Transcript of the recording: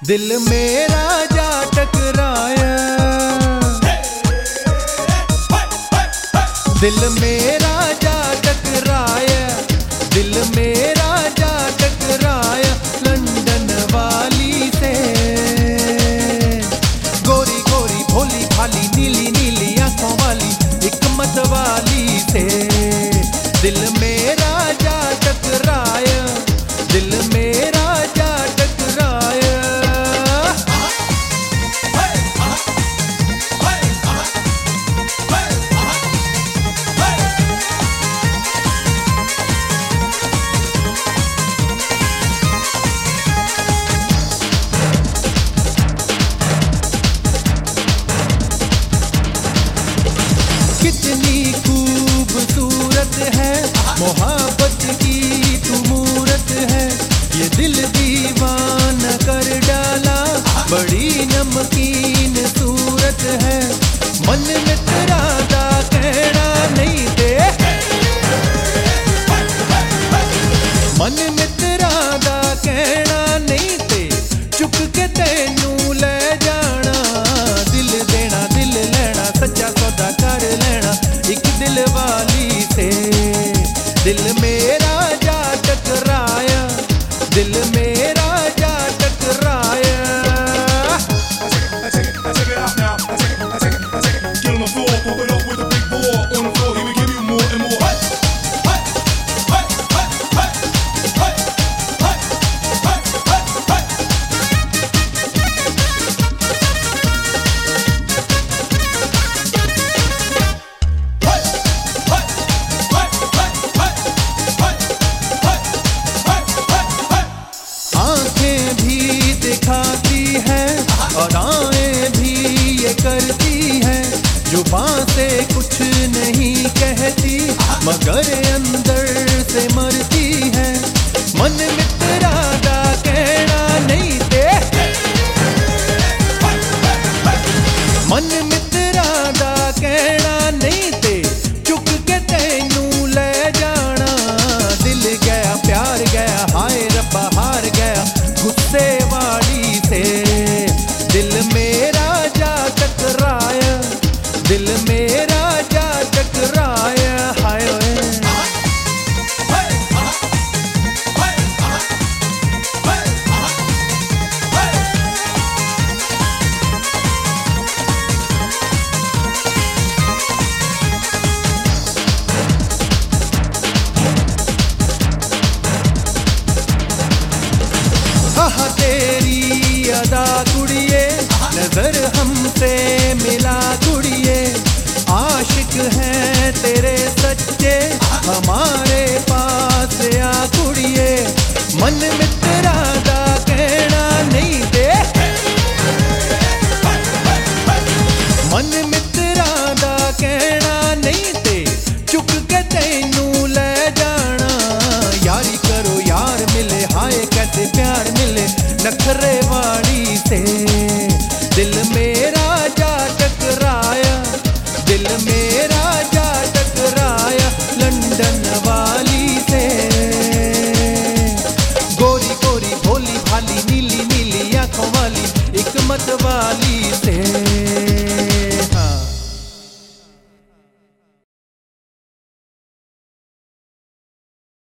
दिल मेरा जा टकराया, दिल मेरा जा टकराया, दिल मेरा जा टकराया लंदन वाली से। गोरी गोरी भोली भाली नीली नीली आंखों वाली एक मत वाली से। दिल मेरा जा टकराया, दिल मेरा जा टकराया। कितनी खूबसूरत है मोहब्बत की तू मूरत है, ये दिल दीवाना कर डाला बड़ी नमकीन सूरत है। मन में तेरा दा कहना नहीं दे, मन में तेरा दा कहना नहीं दे, चुक के तेनू ले जाना। दिल देना दिल लेना सच्चा सौदा कर लेना एक दिल वाली से। दिल मेरा जा टकराया, दिल मेरा जा टकराया। दिखाती है और आएं भी ये करती है, जुबान से कुछ नहीं कहती मगर अंदर से मरती है। मन में तेरा दा कहना नहीं दे, मन में तेरा दा कहना नहीं दे, चुक के तेनू ले जाना। दिल गया प्यार गया हाय रब्बा हार गया गुस्से वाली से। दिल मेरा जा टकराया, दिल मेरा जा टकराया हाय हाँ तेरी अदा कुड़िए नजर हमसे मिला कुड़िए, आशिक हैं तेरे सच्चे हमारे पास आ कुड़िए। मन में तेरा दा कहना नहीं दे, मन में तेरा दा कहना नहीं दे, चुक के तेनू ले जाना। यारी करो यार मिले हाय कैसे प्यार मिले नखरे वाली से।